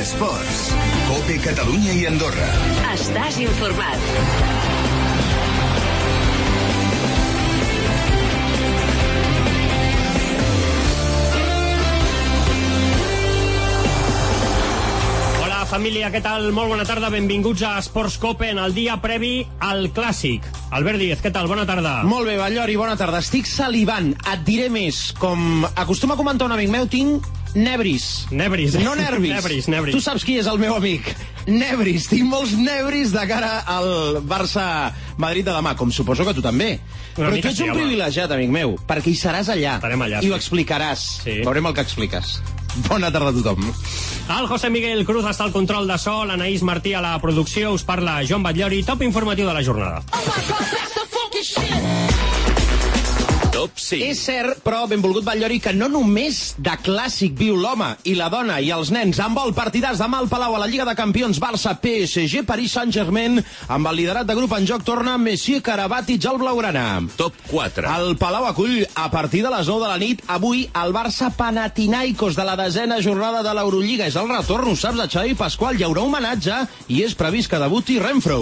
Esports. COPE Catalunya i Andorra. Estàs informat. Família, què tal? Molt bona tarda, benvinguts a Esports COPE en el dia previ al Clàssic. Albert Díez, què tal? Bona tarda. Molt bé, Ballori, bona tarda. Estic salivant, et diré més. Com acostuma a comentar un amic meu, tinc nebris. Nebris. No nervis. Nebris. Tu saps qui és el meu amic? Nebris. Tinc molts nebris de cara al Barça-Madrid de demà, com suposo que tu també. Però tu ets un privilegiat, amic meu, perquè hi seràs allà. Estarem allà, I ho explicaràs. Sí. Veurem el que expliques. Bona tarda a tothom. El José Miguel Cruz està al control de so, l'Anaïs Martí a la producció, us parla Joan Batllori, top informatiu de la jornada. Top 5. És cert, però, benvolgut Batllori, que no només de clàssic viu l'home i la dona i els nens. Amb el partidàs demà al Palau a la Lliga de Campions, Barça, PSG, Paris Saint-Germain, amb el liderat de grup en joc torna Messier Karabatic al blaugrana. Top 4. El Palau acull a partir de les 9 de la nit avui el Barça Panathinaikos de la 10ª jornada de l'Eurolliga. És el retorn, ho saps, de Xavi Pasqual. Hi haurà homenatge i és previst que debuti Renfro.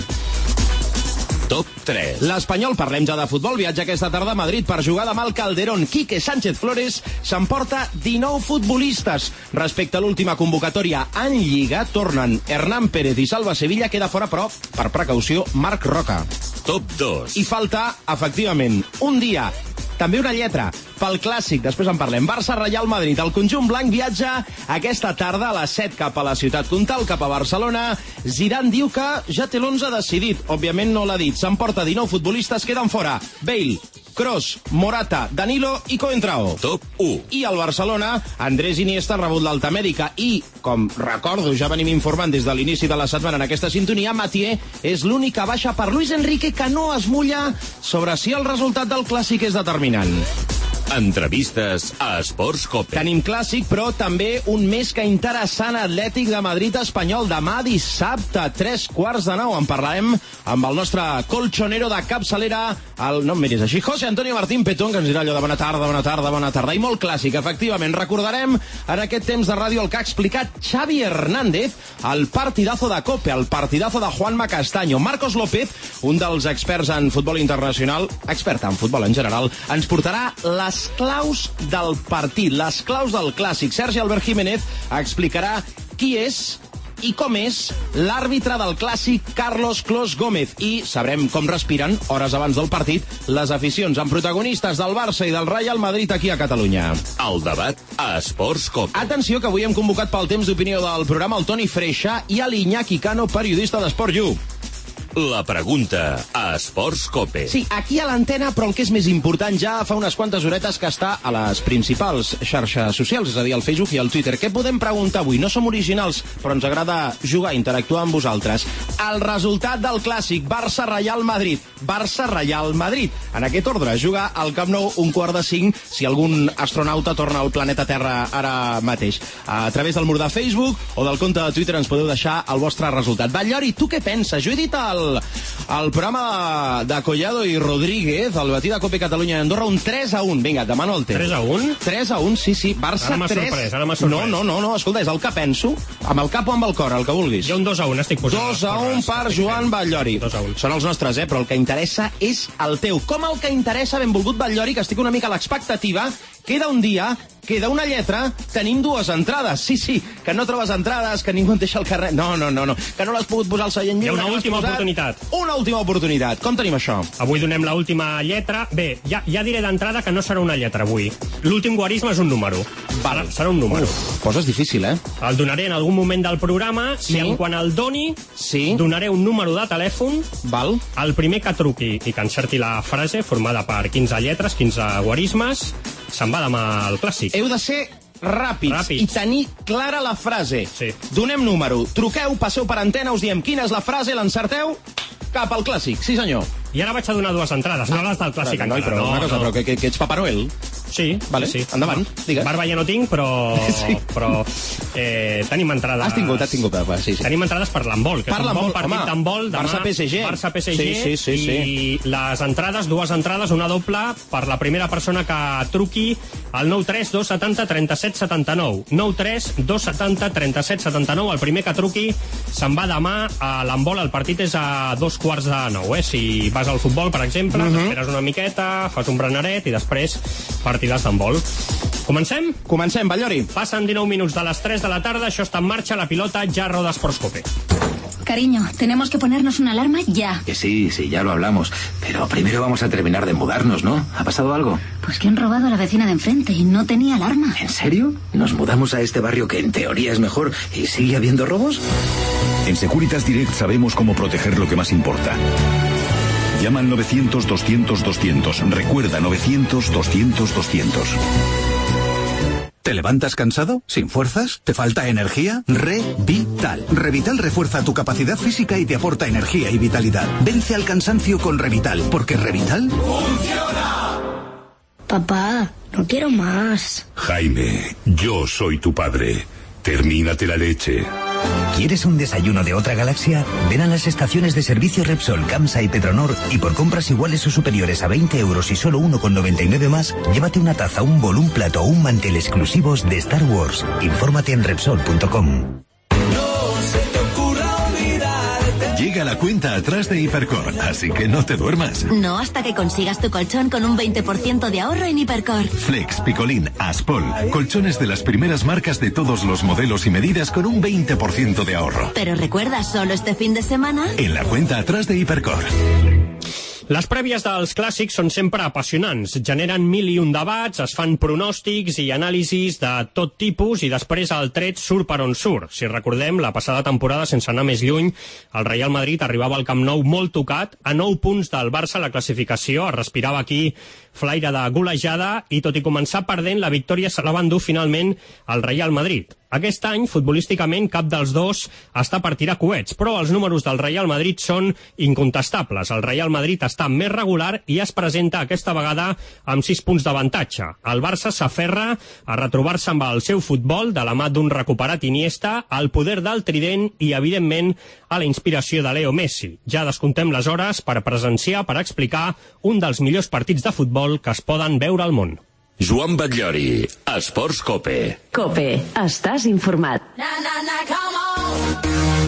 Top 3. L'Espanyol, parlem ja de futbol, viatja aquesta tarda a Madrid per jugar demà al Calderón. Quique Sánchez Flores s'emporta 19 futbolistes. Respecte a l'última convocatòria en Lliga, tornen Hernán Pérez i Salva Sevilla, queda fora, però, per precaució, Marc Roca. Top 2. I falta, efectivament, un dia, també una lletra, pel Clàssic, després en parlem. Barça-Reial Madrid. El conjunt blanc viatja aquesta tarda a les 7 cap a la ciutat comtal, cap a Barcelona. Zidane diu que ja té l'11 decidit. Òbviament no l'ha dit. S'emporta 19 futbolistes, queden fora Bale, Kroos, Morata, Danilo i Coentrao. Top 1. I al Barcelona, Andrés Iniesta ha rebut l'alta mèdica i, com recordo, ja venim informant des de l'inici de la setmana en aquesta sintonia, Mathieu és l'única baixa per Luis Enrique, que no es mulla sobre si el resultat del Clàssic és determinant. Entrevistes a Esports COPE. Tenim Clàssic, però també un més que interessant Atlètic de Madrid-Espanyol. Demà dissabte, 3:15. En parlarem amb el nostre colchonero de capçalera, no em miris així, José Antonio Martín Petón, que ens dirà allò de bona tarda, i molt clàssic, efectivament. Recordarem en aquest temps de ràdio el que ha explicat Xavi Hernández al partidazo de COPE, el partidazo de Juanma Castaño. Marcos López, un dels experts en futbol internacional, expert en futbol en general, ens portarà les claus del partit, les claus del Clàssic. Sergi Albert Jiménez explicarà qui és i com és l'àrbitre del Clàssic, Carlos Clos Gómez. I sabrem com respiren, hores abans del partit, les aficions amb protagonistes del Barça i del Real Madrid aquí a Catalunya. El debat a Esports COPE. Atenció, que avui hem convocat pel temps d'opinió del programa el Toni Freixa i l'Iñaki Cano, periodista d'Esport You. La pregunta a Esports COPE. Sí, aquí a l'antena, però el que és més important, ja fa unes quantes horetes que està a les principals xarxes socials, és a dir, al Facebook i al Twitter. Què podem preguntar avui? No som originals, però ens agrada jugar, interactuar amb vosaltres. El resultat del Clàssic, Barça-Reial Madrid. Barça-Reial Madrid. En aquest ordre, juga al Camp Nou 4:45, si algun astronauta torna al planeta Terra ara mateix. A través del mur de Facebook o del compte de Twitter ens podeu deixar el vostre resultat. Batllori, tu què penses? Jo he dit el programa de Collado i Rodríguez, el matí de COPE Catalunya i Andorra, un 3-1. Vinga, demano el temps. 3-1? 3-1, sí. Barça 3. Ara m'ha sorprès. No, escolta, és el que penso. Amb el cap o amb el cor, el que vulguis. Jo un 2-1 estic posant. 2-1 per Joan Batllori. 2-1. Són els nostres, però el que interessa és el teu. Com el que interessa, benvolgut Batllori, que estic una mica a l'expectativa. Queda un dia, queda una lletra, tenim dues entrades. Sí, que no trobes entrades, que ningú et deixa el carrer. No, que no l'has pogut posar al seient lliure. Hi ha una última oportunitat. Una última oportunitat. Com tenim això? Avui donem l'última lletra. Bé, ja diré d'entrada que no serà una lletra avui. L'últim guarisme és un número. Val. Serà un número. Poses difícil, eh? El donaré en algun moment del programa. Sí. I quan el doni, sí, donaré un número de telèfon. Val. El primer que truqui i que encerti la frase, formada per 15 lletres, 15 guarismes, se'n va demà al Clàssic. Heu de ser ràpids i tenir clara la frase. Sí. Donem número, truqueu, passeu per antena, us diem quina és la frase, l'encerteu, cap al Clàssic. Sí, senyor. I ara vaig a donar dues entrades, no les del Clàssic encara. Però una cosa, però que ets Papa Noel? Sí, vale. Sí. Endavant, digues. Barba ja no tinc, però tenim entrades... Has tingut, sí. Tenim entrades per l'handbol, que és un bon partit d'handbol demà. Barça-PSG. Sí. I les entrades, 2 entrades, una doble per la primera persona que truqui al 93 270 37 79. 93 270 37 79. El primer que truqui se'n va demà a l'handbol. El partit és a 8:45, Si vas al futbol, per exemple, t'esperes una miqueta, fas un breneret i després partides d'handbol. Comencem? Comencem, Batllori. Passen 19 minuts de les 3 de la tarda, això està en marxa, la pilota ja roda Sports Cope. Cariño, tenemos que ponernos una alarma ya. Que sí, ya lo hablamos. Pero primero vamos a terminar de mudarnos, ¿no? ¿Ha pasado algo? Pues que han robado a la vecina de enfrente y no tenía alarma. ¿En serio? ¿Nos mudamos a este barrio que en teoría es mejor y sigue habiendo robos? En Securitas Direct sabemos cómo proteger lo que más importa. Llama al 900-200-200. Recuerda, 900-200-200. ¿Te levantas cansado? ¿Sin fuerzas? ¿Te falta energía? Revital. Revital refuerza tu capacidad física y te aporta energía y vitalidad. Vence al cansancio con Revital, porque Revital... ¡funciona! Papá, no quiero más. Jaime, yo soy tu padre. Termínate la leche. ¿Quieres un desayuno de otra galaxia? Ven a las estaciones de servicio Repsol, Camsa y Petronor y por compras iguales o superiores a 20 euros y solo 1,99 más, llévate una taza, un bol, un plato o un mantel exclusivos de Star Wars. Infórmate en Repsol.com. Llega la cuenta atrás de Hipercor, así que no te duermas. No hasta que consigas tu colchón con un 20% de ahorro en Hipercor. Flex, Picolín, Aspol, colchones de las primeras marcas de todos los modelos y medidas con un 20% de ahorro. Pero recuerda, solo este fin de semana... En la cuenta atrás de Hipercor. Les prèvies dels clàssics són sempre apassionants, generen 1001 debats, es fan pronòstics i anàlisis de tot tipus i després el tret surt per on surt. Si recordem, la passada temporada, sense anar més lluny, el Real Madrid arribava al Camp Nou molt tocat, a 9 punts del Barça a la classificació, es respirava aquí flaire de golejada i tot i començar perdent, la victòria se la va endur finalment al Real Madrid. Aquest any, futbolísticament, cap dels dos està per tirar coets, però els números del Real Madrid són incontestables. El Real Madrid està més regular i es presenta aquesta vegada amb 6 punts d'avantatge. El Barça s'aferra a retrobar-se amb el seu futbol de la mà d'un recuperat Iniesta, al poder del trident i, evidentment, a la inspiració de Leo Messi. Ja descomptem les hores per presenciar, per explicar un dels millors partits de futbol que es poden veure al món. Joan Batllori, Esports Cope. Cope, estàs informat. Come on.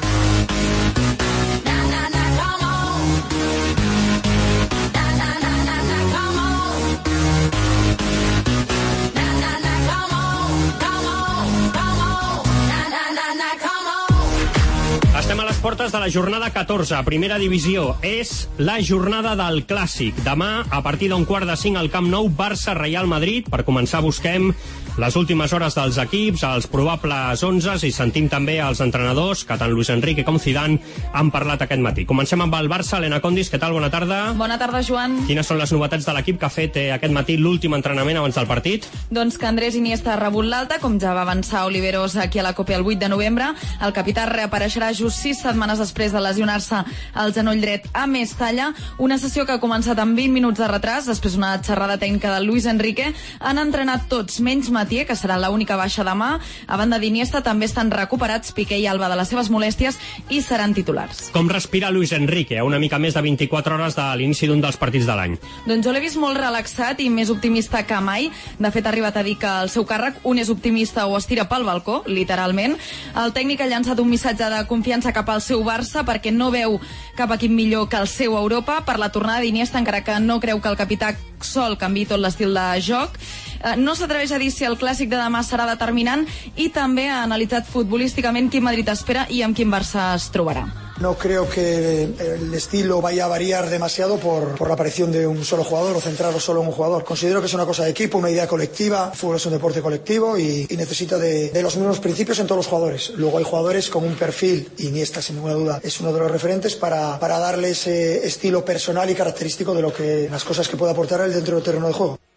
Estem a les portes de la jornada 14, primera divisió. És la jornada del Clàssic. Demà, a partir d'un 4:45 al Camp Nou, Barça-Real Madrid. Per començar, busquem les últimes hores dels equips, els probables 11, i sentim també els entrenadors, que tant Luis Enrique com Zidane han parlat aquest matí. Comencem amb el Barça. Elena Condis, què tal? Bona tarda. Bona tarda, Joan. Quines són les novetats de l'equip que ha fet aquest matí l'últim entrenament abans del partit? Doncs que Andrés Iniesta ha rebut l'alta, com ja va avançar Oliveros aquí a la Copa el 8 de novembre. El capità reapareixerà just 6 setmanes després de lesionar-se el genoll dret a Mestalla. Una sessió que ha començat amb 20 minuts de retras, després una xerrada tècnica de Luis Enrique. Han entrenat tots, menys Matié, que serà l'única baixa demà. A banda d'Iniesta també estan recuperats Piqué i Alba de les seves molèsties i seran titulars. Com respira Luis Enrique a una mica més de 24 hores de l'inici d'un dels partits de l'any? Doncs jo l'he vist molt relaxat i més optimista que mai. De fet, ha arribat a dir que el seu càrrec un és optimista o es tira pel balcó, literalment. El tècnic ha llançat un missatge de confiança cap al seu Barça perquè no veu cap equip millor que el seu a Europa per la tornada d'Iniesta, encara que no creu que el capità sol canviï tot l'estil de joc. No s'atreveix a dir si el clàssic de demà serà determinant i també ha analitzat futbolísticament quin Madrid espera i amb quin Barça es trobarà. No creo que el estilo vaya a variar demasiado por la aparición de un solo jugador o centrarlo solo en un jugador. Considero que es una cosa de equipo, una idea colectiva. El fútbol es un deporte colectivo y necesita de los mismos principios en todos los jugadores. Luego hay jugadores con un perfil, y Iniesta sin ninguna duda es uno de los referentes, para darle ese estilo personal y característico de lo que las cosas que puede aportar él dentro del terreno de juego.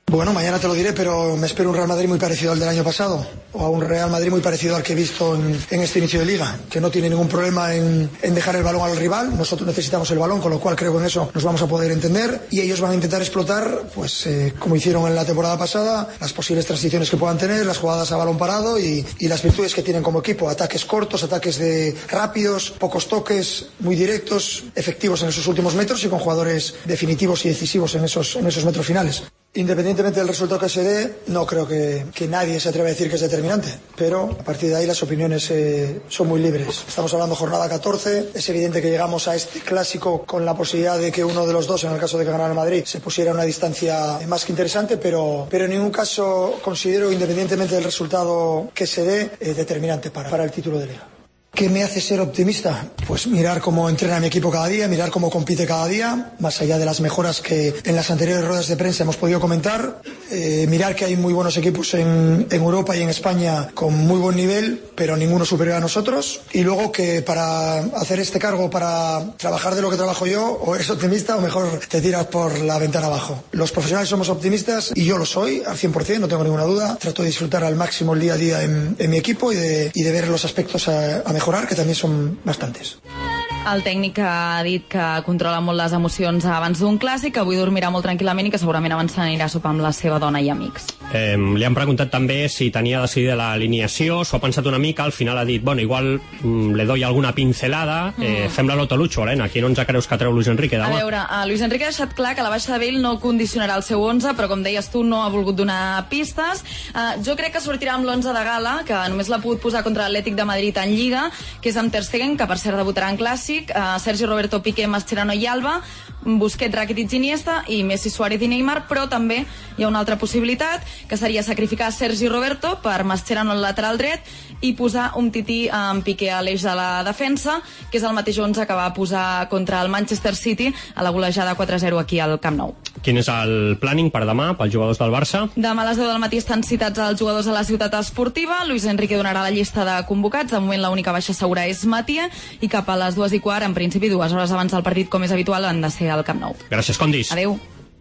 Bueno, mañana te lo diré, pero me espero un Real Madrid muy parecido al del año pasado, o a un Real Madrid muy parecido al que he visto en este inicio de liga, que no tiene ningún problema en dejar el balón al rival. Nosotros necesitamos el balón, con lo cual creo que en eso nos vamos a poder entender, y ellos van a intentar explotar, pues como hicieron en la temporada pasada, las posibles transiciones que puedan tener, las jugadas a balón parado y las virtudes que tienen como equipo: ataques cortos, ataques rápidos, pocos toques, muy directos, efectivos en esos últimos metros y con jugadores definitivos y decisivos en esos metros finales. Independientemente del resultado que se dé, no creo que nadie se atreva a decir que es determinante, pero a partir de ahí las opiniones son muy libres. Estamos hablando jornada 14, es evidente que llegamos a este clásico con la posibilidad de que uno de los dos, en el caso de que ganara el Madrid, se pusiera a una distancia más que interesante, pero en ningún caso considero, independientemente del resultado que se dé, determinante para el título de liga. ¿Qué me hace ser optimista? Pues mirar cómo entrena mi equipo cada día, mirar cómo compite cada día, más allá de las mejoras que en las anteriores ruedas de prensa hemos podido comentar, mirar que hay muy buenos equipos en Europa y en España con muy buen nivel, pero ninguno superior a nosotros, y luego que para hacer este cargo, para trabajar de lo que trabajo yo, o eres optimista o mejor te tiras por la ventana abajo. Los profesionales somos optimistas y yo lo soy al 100%, no tengo ninguna duda. Trato de disfrutar al máximo el día a día en mi equipo y de ver los aspectos a mejorar, que també són bastantes. El tècnic ha dit que controla molt les emocions abans d'un clàssic, que avui dormirà molt tranquil·lament i que segurament abans s'anirà a sopar amb la seva dona i amics. Li han preguntat també si tenia decidida l'alineació, s'ho ha pensat una mica, al final ha dit, bueno, igual le doy alguna pincelada. Fem la Loto Lucho, Helena, quin 11 creus que treu Luis Enrique demà? A veure, Luis Enrique ha deixat clar que la baixa de Bale no condicionarà el seu 11, però com deies tu, no ha volgut donar pistes. Jo crec que sortirà amb l'11 de gala, que només l'ha pogut posar contra l'Atlètic de Madrid en Lliga, que és amb Ter Stegen, que per cert debutarà en clàssic, Sergi Roberto, Piqué, Mascherano i Alba, Busquets, Rakitic, Iniesta i Messi, Suárez i Neymar, però també hi ha una altra possibilitat, que seria sacrificar Sergi Roberto per Mascherano al lateral dret i posar un tití amb Piqué a l'eix de la defensa, que és el mateix 11 que va posar contra el Manchester City a la golejada 4-0 aquí al Camp Nou. Quin és el planning per demà, pels jugadors del Barça? Demà a les 10 del matí estan citats els jugadors a la ciutat esportiva. Luis Enrique donarà la llista de convocats. De moment l'única baixa segura és Matia, i cap a les 2:15, en principi 2 hores abans del partit, com és habitual, han de ser al Camp Nou. Gràcies, Condis. Adéu.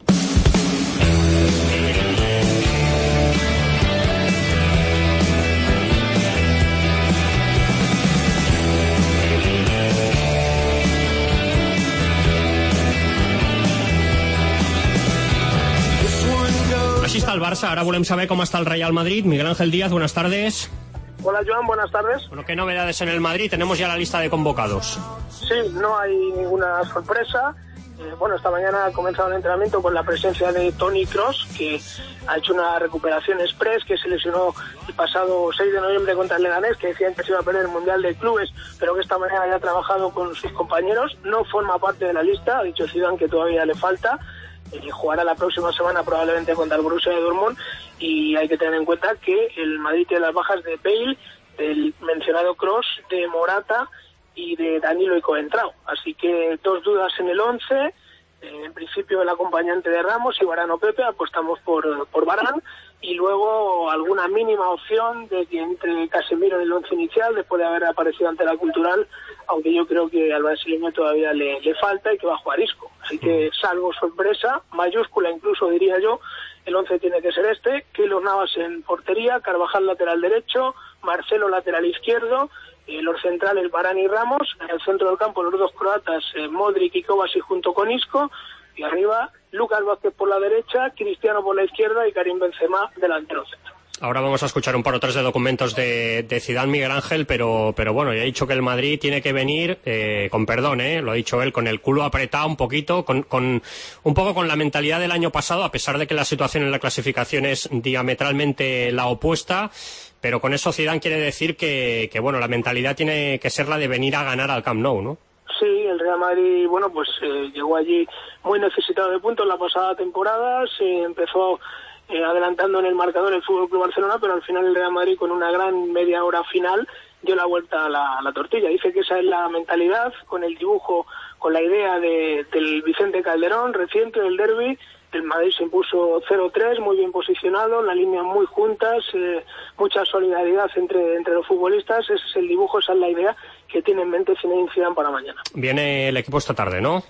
Així està el Barça, ahora volem saber cómo está el Real Madrid. Miguel Ángel Díaz, buenas tardes. Hola Joan, buenas tardes. Bueno, ¿qué novedades en el Madrid? Tenemos ya la lista de convocados. Sí, no hay ninguna sorpresa. Esta mañana ha comenzado el entrenamiento con la presencia de Toni Kroos, que ha hecho una recuperación express, que se lesionó el pasado 6 de noviembre contra el Leganés, que decían que se iba a perder el Mundial de Clubes, pero que esta mañana ya ha trabajado con sus compañeros. No forma parte de la lista, ha dicho Zidane que todavía le falta. Jugará la próxima semana probablemente contra el Borussia de Dortmund, y hay que tener en cuenta que el Madrid tiene las bajas de Bale, del mencionado Kroos, de Morata y de Danilo y Coentrao. Así que 2 dudas en el 11. En principio el acompañante de Ramos y Varane o Pepe, apostamos por Varane, y luego alguna mínima opción de que entre Casemiro en el 11 inicial después de haber aparecido ante la Cultural, aunque yo creo que al brasileño todavía le falta y que va a jugar Isco. Así que, salvo sorpresa, mayúscula incluso diría yo, el 11 tiene que ser este: Keylor Navas en portería, Carvajal lateral derecho, Marcelo lateral izquierdo, los centrales Varane y Ramos, en el centro del campo los dos croatas, Modric y Kovacic junto con Isco, y arriba Lucas Vázquez por la derecha, Cristiano por la izquierda y Karim Benzema delantero centro. Ahora vamos a escuchar un par o tres de documentos de Zidane, Miguel Ángel, pero bueno, ya he dicho que el Madrid tiene que venir, con perdón, lo ha dicho él, con el culo apretado un poquito, con un poco con la mentalidad del año pasado, a pesar de que la situación en la clasificación es diametralmente la opuesta. Pero con eso Zidane quiere decir que bueno, la mentalidad tiene que ser la de venir a ganar al Camp Nou, ¿no? Sí, el Real Madrid, llegó allí muy necesitado de puntos la pasada temporada, se empezó adelantando en el marcador el FC Barcelona, pero al final el Real Madrid, con una gran media hora final, dio la vuelta a la tortilla. Dice que esa es la mentalidad, con el dibujo, con la idea del Vicente Calderón reciente del derbi. El Madrid se impuso 0-3, muy bien posicionado, las líneas muy juntas, mucha solidaridad entre los futbolistas. Ese es el dibujo, esa es la idea que tiene en mente Zinedine Zidane para mañana. Viene el equipo esta tarde, ¿no?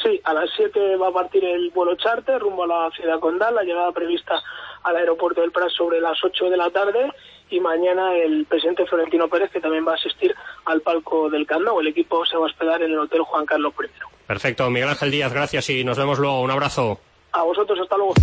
Sí, a las 7 va a partir el vuelo charter rumbo a la ciudad condal, la llegada prevista al aeropuerto del Prat sobre las 8 de la tarde, y mañana el presidente Florentino Pérez, que también va a asistir al palco del Camp Nou. El equipo se va a hospedar en el Hotel Juan Carlos I. Perfecto, Miguel Ángel Díaz, gracias y nos vemos luego. Un abrazo. A vosotros, hasta luego.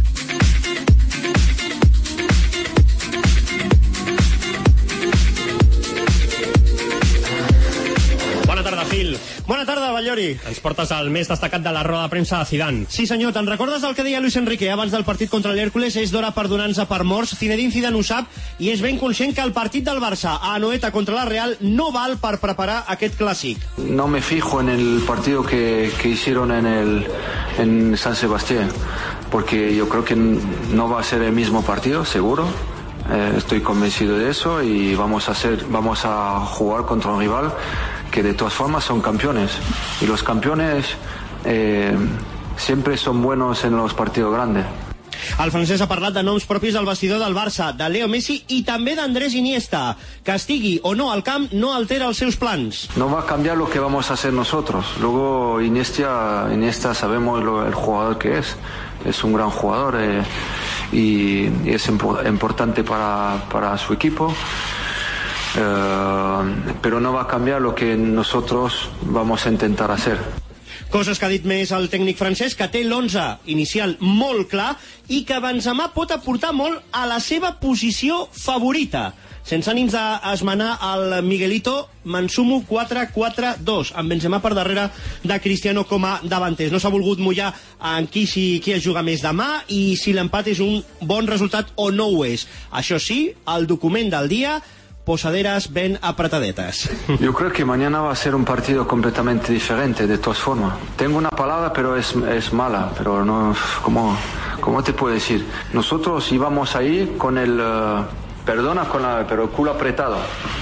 Bona tarda, Phil. Bona tarda, Ballori. Ens portes el més destacat de la roda de premsa de Zidane. Sí, senyor, te'n recordes del que deia Luis Enrique abans del partit contra l'Hèrcules? És d'hora per donar-nos per morts. Zinedine Zidane ho sap i és ben conscient que el partit del Barça a Anoeta contra la Real no val per preparar aquest clàssic. No me fijo en el partido que hicieron en San Sebastián, porque yo creo que no va a ser el mismo partido, seguro. Estoy convencido de eso y vamos a jugar contra un rival que de todas formas son campeones, y los campeones siempre son buenos en los partidos grandes. El francès ha parlat de noms propis del vestidor del Barça, de Leo Messi i també d'Andrés Iniesta. Que estigui o no al camp no altera els seus plans. No va a cambiar lo que vamos a hacer nosotros. Luego Iniesta sabemos el jugador que es un gran jugador y es importante para su equipo. Però no va a canviar lo que nosotros vamos a intentar hacer. Coses que ha dit més el tècnic francès, que té l'11 inicial molt clar i que Benzema pot aportar molt a la seva posició favorita. Sense ànims d'esmenar el Miguelito, me'n sumo 4-4-2, amb Benzema per darrere de Cristiano com a davanters. No s'ha volgut mullar en qui es juga més demà i si l'empat és un bon resultat o no ho és. Això sí, el document del dia, posaderas ben apretadetas. Yo creo que mañana va a ser un partido completamente diferente, de todas formas. Tengo una palabra, pero es mala, pero no, ¿cómo te puedo decir? Nosotros íbamos ahí con el, pero el culo apretado.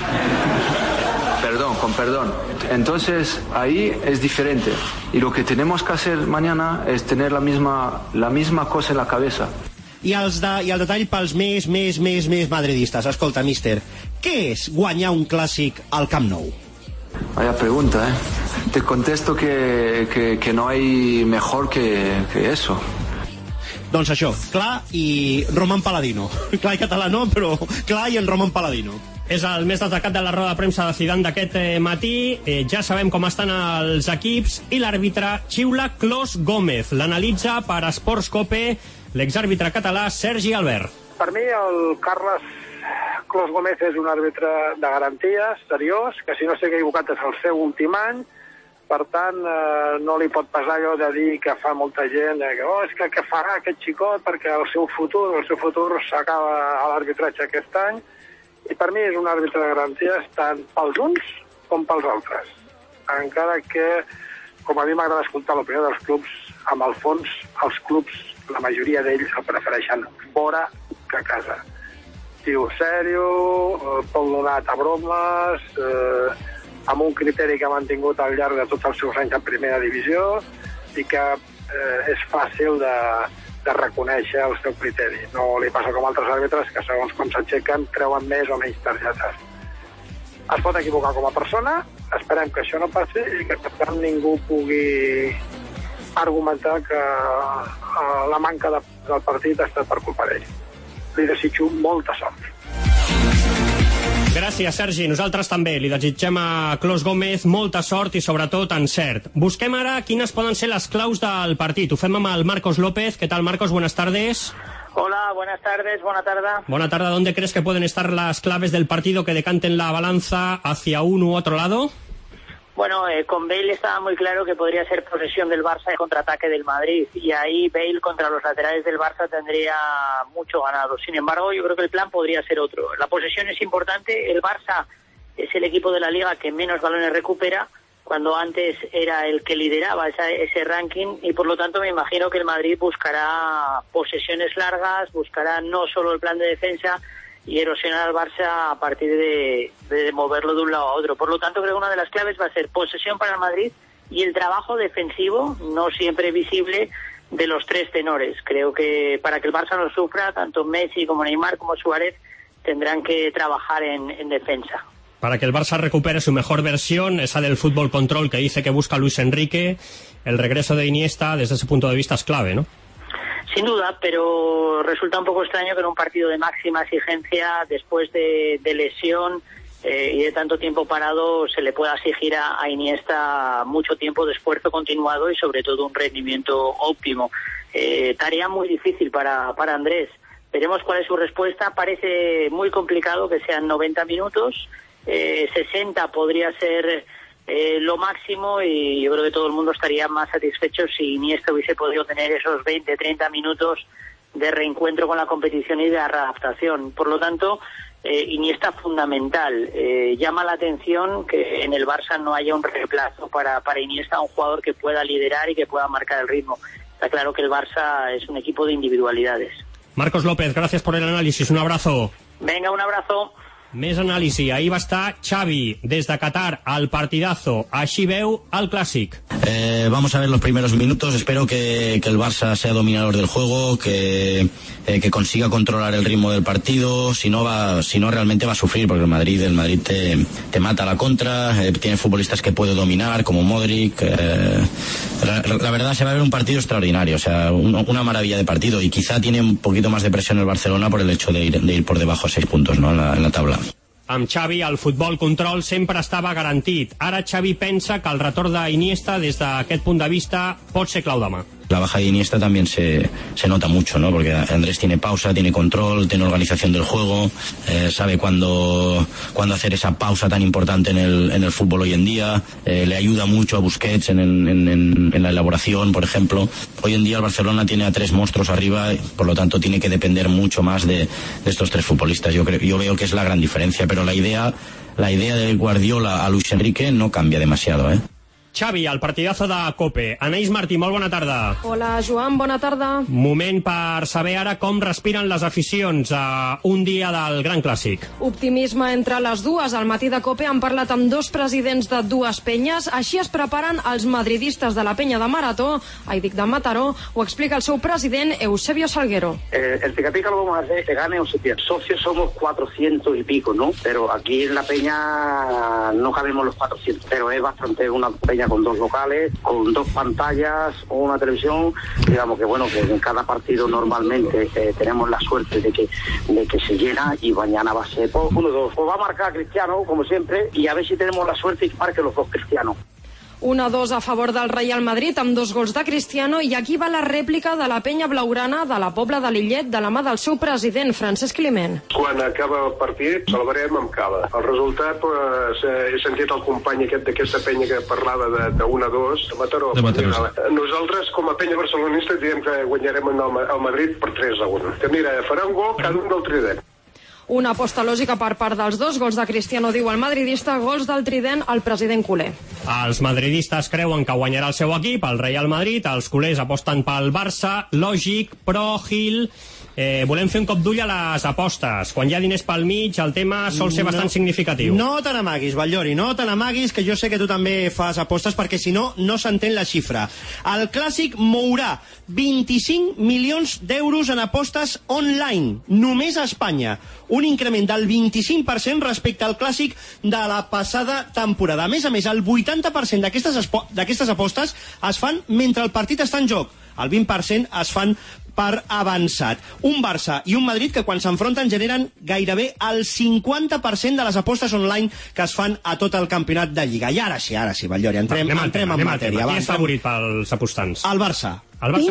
Con perdón. Entonces ahí es diferente. Y lo que tenemos que hacer mañana es tener la misma cosa en la cabeza. I el detall pels més madridistes. Escolta, míster, què és guanyar un clàssic al Camp Nou? Vaya pregunta, Te contesto que no hay mejor que eso. Doncs això, clar i Roman Paladino. Clar i català no, però clar i en Roman Paladino. És el més destacat de la roda de premsa de Zidane d'aquest matí. Ja sabem com estan els equips i l'àrbitre xiula Clos Gómez. L'analitza per Esports Cope l'exàrbitre català Sergi Albert. Per mi el Carles Clos Gómez és un àrbitre de garantia, seriós, que si no s'ha equivocat és el seu últim any, per tant no li pot passar allò de dir que fa molta gent que què farà aquest xicot perquè el seu futur s'acaba a l'arbitratge aquest any, i per mi és un àrbitre de garanties tant pels uns com pels altres, encara que, com a mi m'agrada escoltar l'opinió dels clubs, amb el fons els clubs, la majoria d'ells el prefereixen fora que a casa. Tio sèrio, pot donar a bromes, amb un criteri que ha mantingut al llarg de tots els seus anys en primera divisió i que és fàcil de reconèixer el seu criteri. No li passa com altres àrbitres que segons com s'aixequen treuen més o menys targetes. Es pot equivocar com a persona, esperem que això no passi i que per tant ningú pugui argumentar que la manca del partit ha estat per culpa d'ell. Li desitjo molta sort. Gràcies, Sergi. Nosaltres també li desitgem a Clos Gómez molta sort i sobretot encert. Busquem ara quines poden ser les claus del partit. Ho fem amb el Marcos López. ¿Qué tal, Marcos? Buenas tardes. Hola, buenas tardes, buena tarde. Buena tarde. ¿Dónde crees que pueden estar las claves del partido que decanten la balanza hacia un u otro lado? Bueno, con Bale estaba muy claro que podría ser posesión del Barça y contraataque del Madrid, y ahí Bale contra los laterales del Barça tendría mucho ganado. Sin embargo, yo creo que el plan podría ser otro. La posesión es importante, el Barça es el equipo de la Liga que menos balones recupera, cuando antes era el que lideraba ese ranking, y por lo tanto me imagino que el Madrid buscará posesiones largas, buscará no solo el plan de defensa, y erosionar al Barça a partir de moverlo de un lado a otro. Por lo tanto, creo que una de las claves va a ser posesión para el Madrid y el trabajo defensivo, no siempre visible, de los tres tenores. Creo que para que el Barça no sufra, tanto Messi como Neymar como Suárez tendrán que trabajar en defensa. Para que el Barça recupere su mejor versión, esa del fútbol control que dice que busca Luis Enrique, el regreso de Iniesta desde ese punto de vista es clave, ¿no? Sin duda, pero resulta un poco extraño que en un partido de máxima exigencia, después de lesión y de tanto tiempo parado, se le pueda exigir a Iniesta mucho tiempo de esfuerzo continuado y sobre todo un rendimiento óptimo. Tarea muy difícil para Andrés. Veremos cuál es su respuesta. Parece muy complicado que sean 90 minutos. 60 podría ser lo máximo y yo creo que todo el mundo estaría más satisfecho si Iniesta hubiese podido tener esos 20-30 minutos de reencuentro con la competición y de readaptación. Por lo tanto, Iniesta fundamental. Llama la atención que en el Barça no haya un reemplazo para Iniesta, un jugador que pueda liderar y que pueda marcar el ritmo. Está claro que el Barça es un equipo de individualidades. Marcos López, gracias por el análisis. Un abrazo. Venga, un abrazo. Més anàlisi. Ahí va estar Xavi desde Qatar al partidazo. Així veu el Clàssic. Vamos a ver los primeros minutos. Espero que el Barça sea dominador del juego, que consiga controlar el ritmo del partido. Si no realmente va a sufrir, porque el Madrid te mata a la contra. Tiene futbolistas que puede dominar, como Modric. La verdad, se va a ver un partido extraordinario, o sea, una maravilla de partido. Y quizá tiene un poquito más de presión el Barcelona por el hecho de ir por debajo a 6 puntos, ¿no? en la tabla. Amb Xavi, el futbol control sempre estava garantit. Ara Xavi pensa que el retorn d'Iniesta, des d'aquest punt de vista, pot ser clau demà. La baja de Iniesta también se nota mucho, ¿no? Porque Andrés tiene pausa, tiene control, tiene organización del juego, sabe cuándo hacer esa pausa tan importante en el fútbol hoy en día, le ayuda mucho a Busquets en la elaboración, por ejemplo. Hoy en día el Barcelona tiene a 3 monstruos arriba, por lo tanto tiene que depender mucho más de estos 3 futbolistas. Yo veo que es la gran diferencia, pero la idea de Guardiola a Luis Enrique no cambia demasiado, ¿eh? Xavi, el partidazo de COPE. Anaïs Martí, molt bona tarda. Hola, Joan, bona tarda. Moment per saber ara com respiren les aficions a un dia del Gran Clàssic. Optimisme entre les dues. Al matí de COPE han parlat amb 2 presidents de 2 penyes. Així es preparen els madridistes de la penya de Marató, de Mataró. Ho explica el seu president, Eusebio Salguero. El pica pica lo vamos a hacer, se gane o se pierde. Socios somos 400 y pico, ¿no? Pero aquí en la peña no cabemos los 400. Pero es bastante una peña con 2 locales, con 2 pantallas o una televisión, digamos que bueno, que en cada partido normalmente tenemos la suerte de que se llena y mañana va a ser 1-2. Pues va a marcar Cristiano, como siempre, y a ver si tenemos la suerte y que marque los 2 Cristianos. 1-2 a favor del Real Madrid amb 2 gols de Cristiano i aquí va la rèplica de la penya blaugrana de la Pobla de Lillet de la mà del seu president, Francesc Climent. Quan acaba el partit celebrem amb cava. El resultat, he sentit el company aquest d'aquesta penya que parlava de 1-2 de Mataró. Nosaltres, com a penya barcelonista, diem que guanyarem el Madrid per 3-1. Que mira, farà un gol cada un del Trident. Una aposta lògica per part dels 2 gols de Cristiano, diu el madridista, gols del Trident al president culer. Els madridistes creuen que guanyarà el seu equip, el Real Madrid, els culers aposten pel Barça, lògic, però Gil... volem fer un cop d'ull a les apostes. Quan hi ha diners pel mig, el tema sol ser bastant significatiu. No te n'amaguis, Batllori, no te n'amaguis, que jo sé que tu també fas apostes, perquè si no, no s'entén la xifra. El Clàssic mourà 25 milions d'euros en apostes online, només a Espanya. Un increment del 25% respecte al Clàssic de la passada temporada. A més, el 80% d'aquestes apostes es fan mentre el partit està en joc. El 20% es fan per avançat. Un Barça i un Madrid que quan s'enfronten generen gairebé el 50% de les apostes online que es fan a tot el campionat de Lliga. I ara sí, Batllori, entrem en matèria. Qui és favorit pels apostants? El Barça.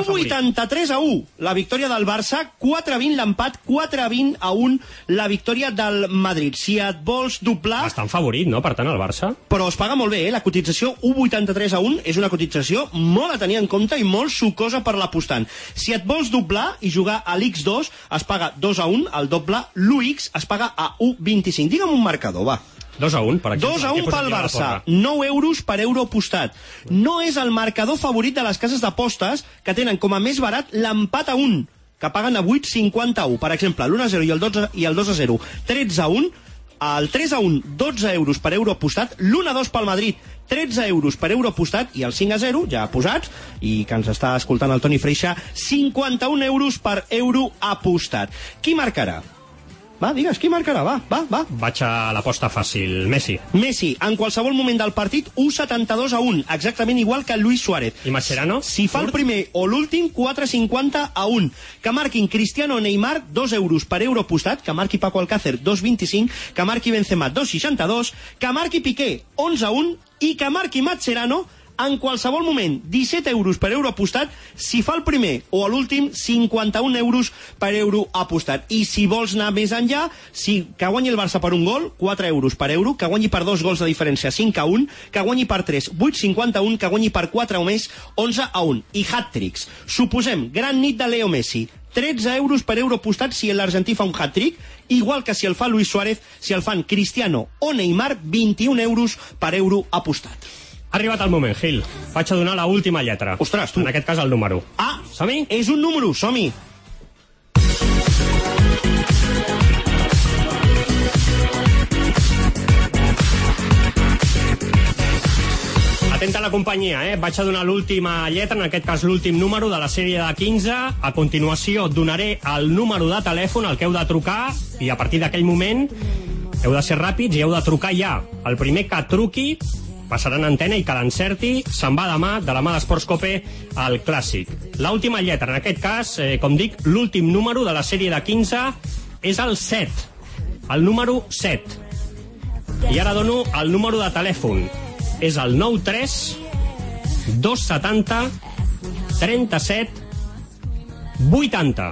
1,83-1 la victòria del Barça, 4-20 l'empat, 4-20-1 la victòria del Madrid. Si et vols doblar... Bastant favorit, no?, per tant, el Barça. Però es paga molt bé, la cotització 1,83-1 és una cotització molt a tenir en compte i molt sucosa per l'apostant. Si et vols doblar i jugar a l'X2, es paga 2-1, el doble, l'UX es paga a 1,25. Digue'm un marcador, va. 2-1, per exemple. 2-1 pel Barça, 9 euros per euro apostat. No és el marcador favorit de les cases d'apostes que tenen com a més barat l'empat a 1, que paguen a 8,51. Per exemple, l'1-0 i el 2-0, 13-1, el 3-1, 12 euros per euro apostat, l'1-2 pel Madrid, 13 euros per euro apostat, i el 5-0, ja posats, i que ens està escoltant el Toni Freixa, 51 euros per euro apostat. Qui marcarà? Va, digues, qui marcarà? Va. Vaig a l'aposta fàcil. Messi. Messi, en qualsevol moment del partit, 1,72-1, exactament igual que Luis Suárez. I Mascherano? Si fa el primer o l'últim, 4,50-1. Que marquin Cristiano o Neymar, 2 euros per euro apostat, que marqui Paco Alcácer, 2,25, que marqui Benzema, 2,62, que marqui Piqué, 11-1, i que marqui Mascherano, en qualsevol moment, 17 euros per euro apostat, si fa el primer o l'últim, 51 euros per euro apostat. I si vols anar més enllà, que guanyi el Barça per un gol, 4 euros per euro, que guanyi per 2 gols de diferència, 5-1, que guanyi per 3, 8,51, que guanyi per 4 o més, 11-1. I hat-tricks. Suposem, gran nit de Leo Messi, 13 euros per euro apostat si l'argentí fa un hat-trick, igual que si el fa Luis Suárez, si el fan Cristiano o Neymar, 21 euros per euro apostat. Ha arribat el moment, Gil. Vaig a donar la última lletra. Ostres, tu. En aquest cas, el número. Ah, som-hi? És un número, som-hi. Atenta a la companyia, Vaig a donar l'última lletra, en aquest cas l'últim número de la sèrie de 15. A continuació donaré el número de telèfon al que heu de trucar i a partir d'aquell moment heu de ser ràpids i heu de trucar ja. El primer que truqui passarà en antena i que l'encerti se'n va demà, de la mà d'Esports Cope, al Clàssic. L'última lletra, en aquest cas, com dic, l'últim número de la sèrie de 15 és el 7. El número 7. I ara dono el número de telèfon. És el 93 270 37 80.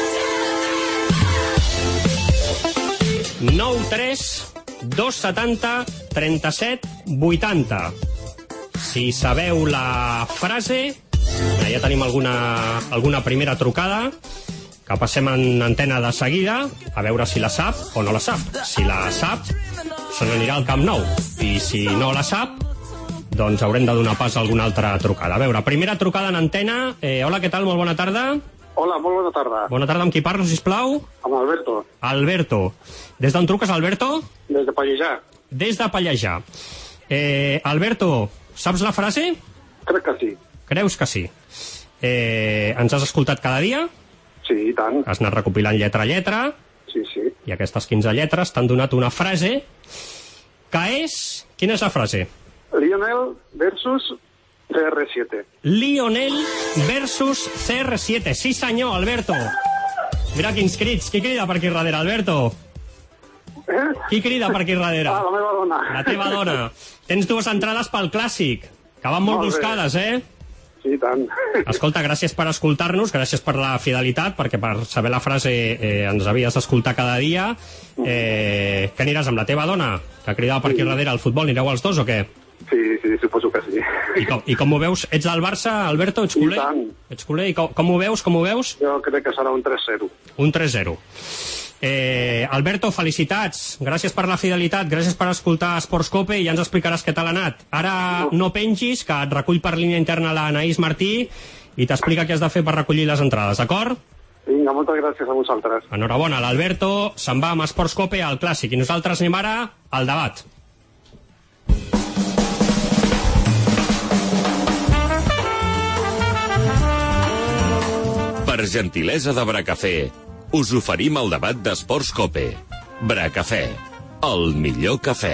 93 270 37 80. Si sabeu la frase, ja tenim alguna primera trucada, que passem en antena de seguida, a veure si la sap o no la sap. Si la sap, se n'anirà al Camp Nou. I si no la sap, doncs haurem de donar pas a alguna altra trucada. A veure, primera trucada en antena. Hola, què tal? Molt bona tarda. Hola, molt bona tarda. Bona tarda, amb qui parlo, sisplau? Amb Alberto. Alberto. Des d'on truques, Alberto? Des de Pallejà. Des de Pallejà. Alberto, saps la frase? Crec que sí. Creus que sí? Ens has escoltat cada dia? Sí, i tant. Has anat recopilant lletra a lletra? Sí, sí. I aquestes 15 lletres t'han donat una frase que és... Quina és la frase? Lionel versus CR7. Lionel versus CR7. Sí, senyor, Alberto. Mira quins crits. Qui crida per aquí darrere, Alberto? Qui crida per aquí darrere? La meva dona. La teva dona. Tens 2 entrades pel Clàssic, que van molt buscades, Sí, i tant. Escolta, gràcies per escoltar-nos, gràcies per la fidelitat, perquè per saber la frase ens havies d'escoltar cada dia. Què aniràs amb la teva dona, que cridava per aquí darrere al futbol? Anireu els dos o què? Sí, suposo que sí. I com ho veus? Ets del Barça, Alberto? Ets culer? I tant. Ets culer? I com ho veus? Jo crec que serà un 3-0. Un 3-0. Alberto, felicitats. Gràcies per la fidelitat, gràcies per escoltar Esports Cope i ja ens explicaràs què tal ha anat. Ara no pengis, que et recull per línia interna l'Anaïs Martí i t'explica què has de fer per recollir les entrades, d'acord? Vinga, moltes gràcies a vosaltres. Enhorabona, l'Alberto se'n va amb Esports Cope al Clàssic i nosaltres anem ara al debat. Per gentilesa de Bracafé, us oferim el debat d'Esports Cope. Bracafé, el millor cafè.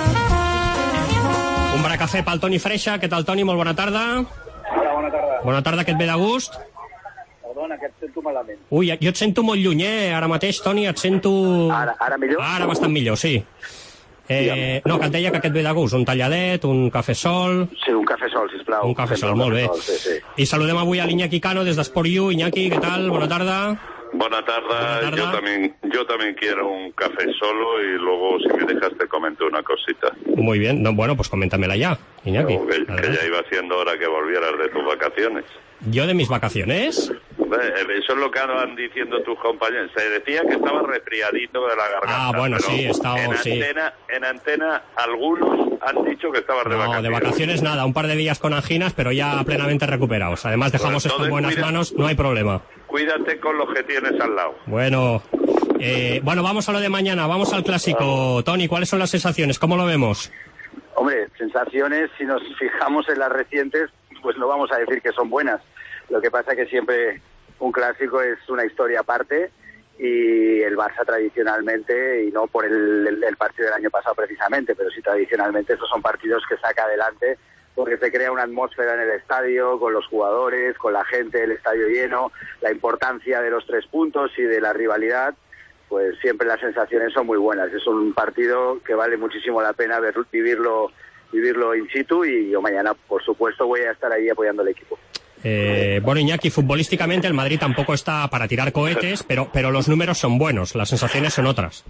Un Bracafé pel Toni Freixa. Què tal, Toni? Molt bona tarda. Hola, bona tarda. Bona tarda, que et ve de gust? Perdona, que et sento malament. Ui, jo et sento molt lluny, Ara mateix, Toni, et sento... Ara millor? Ara bastant millor, sí. No, que et deia que aquest ve de gust. Un talladet, un cafè sol... Sí, un cafè sol, sisplau. Un cafè sol, molt bé. Sí. I saludem avui a l'Iñaki Cano des d'Esport You. Iñaki, què tal? Bona tarda. Buena tarde. Yo también quiero un café solo y luego, si me dejas, te comento una cosita. Muy bien. No, bueno, pues coméntamela ya, Iñaki. Que ya iba siendo hora que volvieras de tus vacaciones. ¿Yo de mis vacaciones? Eso es lo que andan diciendo tus compañeros. Se decía que estaba resfriadito de la garganta. Ah, bueno, sí, he estado... En antena, algunos han dicho que estabas de vacaciones. No, de vacaciones nada, un par de días con anginas, pero ya plenamente recuperados. Además, dejamos esto en buenas manos, no hay problema. Cuídate con los que tienes al lado. Bueno, vamos a lo de mañana, vamos al Clásico. Tony, ¿cuáles son las sensaciones? ¿Cómo lo vemos? Hombre, sensaciones, si nos fijamos en las recientes, pues no vamos a decir que son buenas. Lo que pasa que siempre un Clásico es una historia aparte y el Barça tradicionalmente, y no por el partido del año pasado precisamente, pero sí tradicionalmente estos son partidos que saca adelante porque se crea una atmósfera en el estadio, con los jugadores, con la gente, el estadio lleno, la importancia de los 3 puntos y de la rivalidad, pues siempre las sensaciones son muy buenas. Es un partido que vale muchísimo la pena vivirlo in situ, y yo mañana, por supuesto, voy a estar ahí apoyando al equipo. Bueno, Iñaki, futbolísticamente el Madrid tampoco está para tirar cohetes, pero los números son buenos, las sensaciones son otras.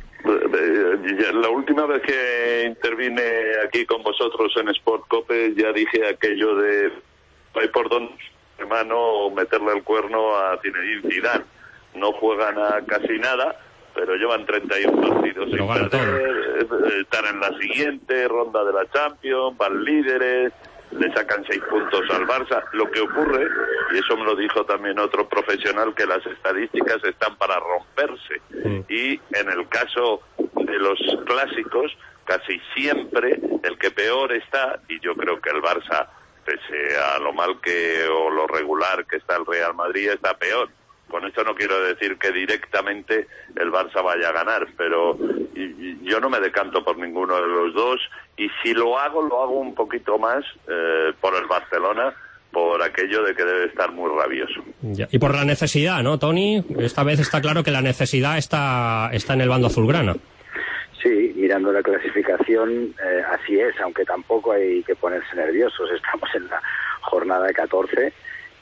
La última vez que intervine aquí con vosotros en Sport Cope ya dije aquello de hay por donde hermano meterle el cuerno a Zinedine Zidane. No juegan a casi nada, pero llevan 31 partidos sin perder, están en la siguiente ronda de la Champions, van líderes, le sacan 6 puntos al Barça. Lo que ocurre, y eso me lo dijo también otro profesional, que las estadísticas están para romperse. Y en el caso de los clásicos, casi siempre el que peor está, y yo creo que el Barça, pese a lo mal que o lo regular que está el Real Madrid, está peor. Con esto no quiero decir que directamente el Barça vaya a ganar, pero yo no me decanto por ninguno de los dos, y si lo hago un poquito más por el Barcelona, por aquello de que debe estar muy rabioso. Ya. Y por la necesidad, ¿no, Toni? Esta vez está claro que la necesidad está en el bando azulgrana. Sí, mirando la clasificación, así es, aunque tampoco hay que ponerse nerviosos. Estamos en la jornada 14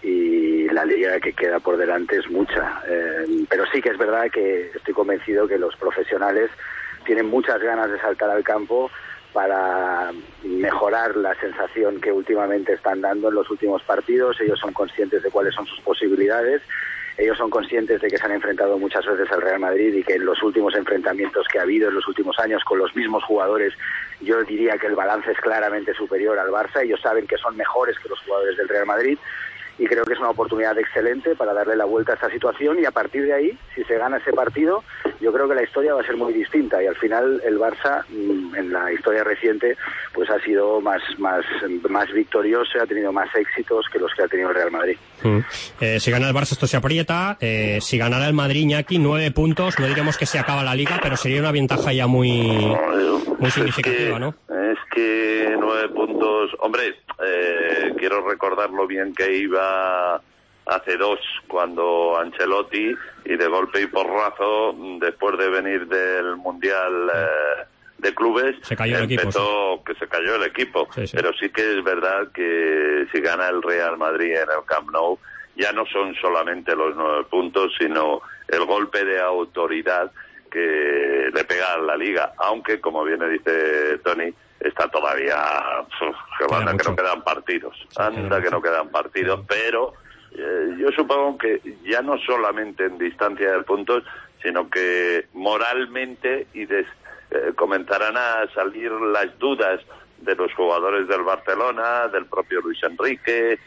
y la liga que queda por delante es mucha. Pero sí que es verdad que estoy convencido que los profesionales tienen muchas ganas de saltar al campo para mejorar la sensación que últimamente están dando en los últimos partidos. Ellos son conscientes de cuáles son sus posibilidades. Ellos son conscientes de que se han enfrentado muchas veces al Real Madrid y que en los últimos enfrentamientos que ha habido en los últimos años con los mismos jugadores, yo diría que el balance es claramente superior al Barça. Ellos saben que son mejores que los jugadores del Real Madrid, y creo que es una oportunidad excelente para darle la vuelta a esta situación, y a partir de ahí, si se gana ese partido, yo creo que la historia va a ser muy distinta, y al final el Barça, en la historia reciente, pues ha sido más victorioso, ha tenido más éxitos que los que ha tenido el Real Madrid. Si gana el Barça esto se aprieta, si ganara el Madrid, Iñaki, 9 puntos, no diremos que se acaba la Liga, pero sería una ventaja ya muy significativa, ¿no? Es que 9 puntos, hombre, quiero recordar lo bien que iba hace 2 cuando Ancelotti, y de golpe y porrazo, después de venir del Mundial de clubes, se cayó el equipo, que se cayó el equipo. Sí. Pero sí que es verdad que si gana el Real Madrid en el Camp Nou, ya no son solamente los 9 puntos, sino el golpe de autoridad que le pega a la Liga, aunque, como bien dice Toni, está todavía que no quedan partidos, que no quedan partidos, pero yo supongo que ya no solamente en distancia de puntos, sino que moralmente comenzarán a salir las dudas de los jugadores del Barcelona, del propio Luis Enrique,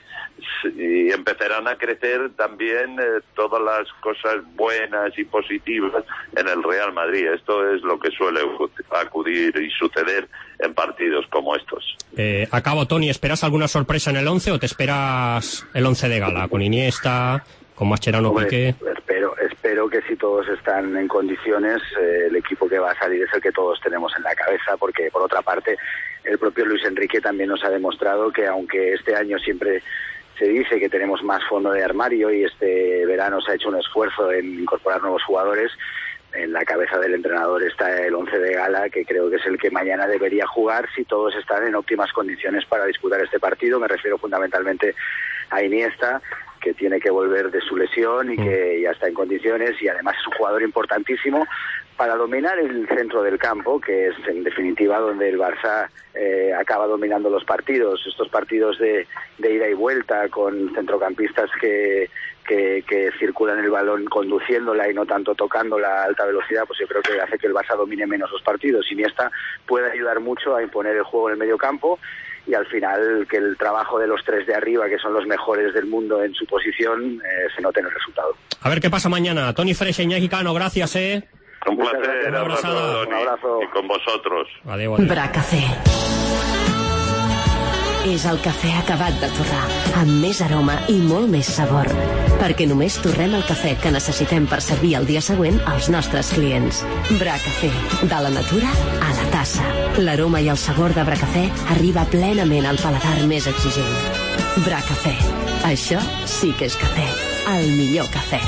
y empezarán a crecer también todas las cosas buenas y positivas en el Real Madrid. Esto es lo que suele acudir y suceder en partidos como estos. Acabo, Toni, ¿esperas alguna sorpresa en el 11 o te esperas el 11 de gala, con Iniesta, con Mascherano, Piqué? Espero que si todos están en condiciones, el equipo que va a salir es el que todos tenemos en la cabeza, porque por otra parte el propio Luis Enrique también nos ha demostrado que, aunque este año siempre se dice que tenemos más fondo de armario y este verano se ha hecho un esfuerzo en incorporar nuevos jugadores, en la cabeza del entrenador está el 11 de gala, que creo que es el que mañana debería jugar si todos están en óptimas condiciones para disputar este partido. Me refiero fundamentalmente a Iniesta, que tiene que volver de su lesión y que ya está en condiciones, y además es un jugador importantísimo para dominar el centro del campo, que es en definitiva donde el Barça acaba dominando los partidos. Estos partidos de ida y vuelta con centrocampistas que circulan el balón conduciéndola y no tanto tocándola a alta velocidad, pues yo creo que hace que el Barça domine menos los partidos. Iniesta puede ayudar mucho a imponer el juego en el medio campo, y al final que el trabajo de los 3 de arriba, que son los mejores del mundo en su posición, se note en el resultado. A ver qué pasa mañana. Toni Freixa, Iñaki Cano, gracias, Un placer, un abrazo, un abrazo. Y con vosotros. Adiós. Bracafé. és el cafè acabat de torrar, amb més aroma i molt més sabor. Perquè només torrem el cafè que necessitem per servir el dia següent als nostres clients. Bracafè, de la natura a la tassa. L'aroma i el sabor de Bracafè arriba plenament al paladar més exigent. Bracafè, això sí que és cafè, el millor cafè.